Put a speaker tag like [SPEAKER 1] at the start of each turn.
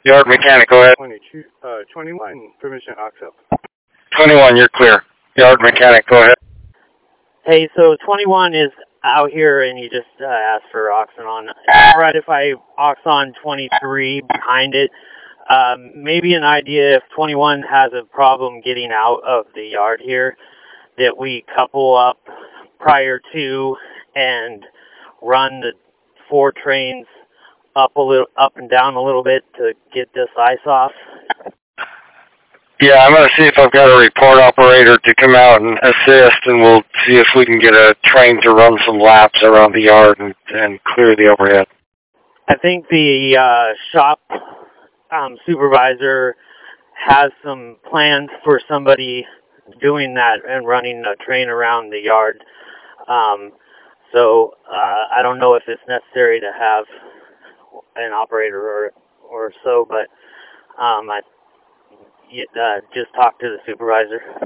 [SPEAKER 1] Yard mechanic, go ahead.
[SPEAKER 2] 21, permission aux up.
[SPEAKER 1] 21, you're clear. Yard mechanic, go ahead.
[SPEAKER 3] Hey, so 21 is out here and he just asked for oxen on. Alright, if I ox on 23 behind it, maybe an idea if 21 has a problem getting out of the yard here, that we couple up prior to and run the 4 trains up and down a little bit to get this ice off.
[SPEAKER 1] Yeah, I'm going to see if I've got a report operator to come out and assist, and we'll see if we can get a train to run some laps around the yard and clear the overhead.
[SPEAKER 3] I think the shop supervisor has some plans for somebody doing that and running a train around the yard. So I don't know if it's necessary to have an operator or so, but I just talk to the supervisor.